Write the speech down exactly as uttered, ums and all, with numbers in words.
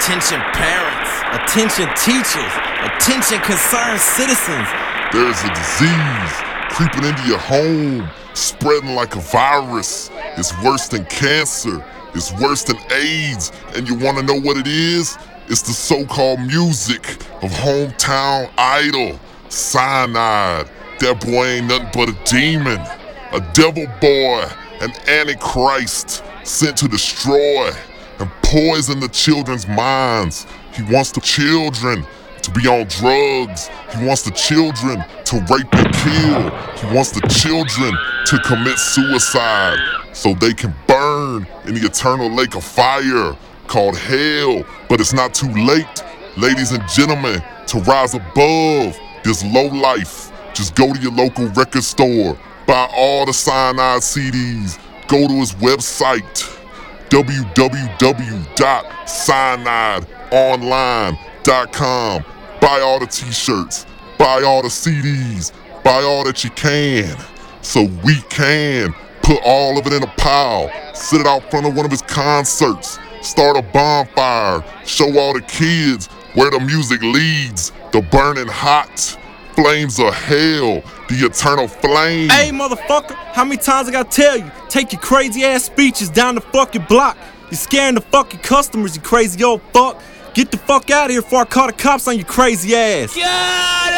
Attention parents, attention teachers, attention concerned citizens. There's a disease creeping into your home, spreading like a virus. It's worse than cancer, it's worse than AIDS, and you wanna know what it is? It's the so-called music of Hometown Idol, Cyanide. That boy ain't nothing but a demon, a devil boy, an antichrist sent to destroy and poison the children's minds. He wants the children to be on drugs. He wants the children to rape and kill. He wants the children to commit suicide so they can burn in the eternal lake of fire called hell. But it's not too late, ladies and gentlemen, to rise above this low life. Just go to your local record store, buy all the Cyanide C Ds, go to his website, w w w dot cyanide online dot com. Buy all the t-shirts, buy all the C Ds, buy all that you can, so we can put all of it in a pile, sit it out front of one of his concerts, start a bonfire, show all the kids where the music leads, the burning hot flames of hell, the eternal flame. Hey motherfucker, how many times I gotta tell you? Take your crazy ass speeches down the fucking block. You're scaring the fucking customers, you crazy old fuck. Get the fuck out of here before I call the cops on your crazy ass. Got